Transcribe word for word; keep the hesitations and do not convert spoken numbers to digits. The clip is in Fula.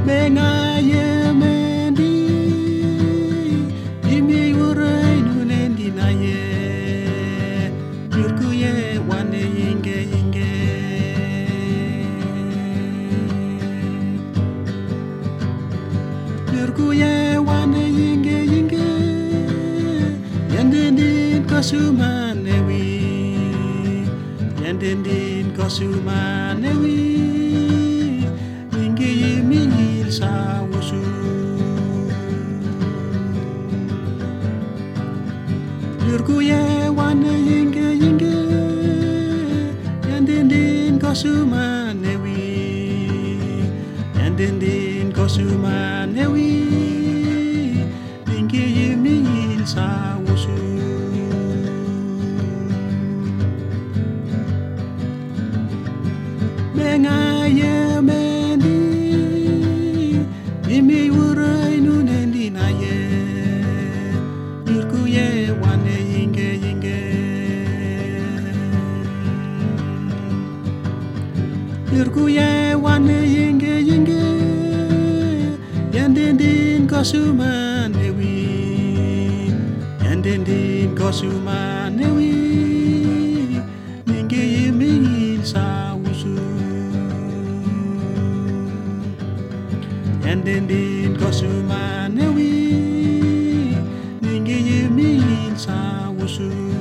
mengaye mendi imi urai nunendi naye yurkuye wane yinge yinge yurkuye wane yinge yinge yandendin kosumanewi yandendin kosumanewi yinge yimil sawusu yurkuye wane yinge yinge yandendin kosumanewi yandendin kosumanewi yinge yimil sawusu mengaye mendi imi urai nunendi naye yurkuye wane yinge yinge yurkuye wane yinge yinge yandendin kosumanewi yandendin kosumanewi yinge yimil sawusu yandendin kosumanewi yinge yimil sawusu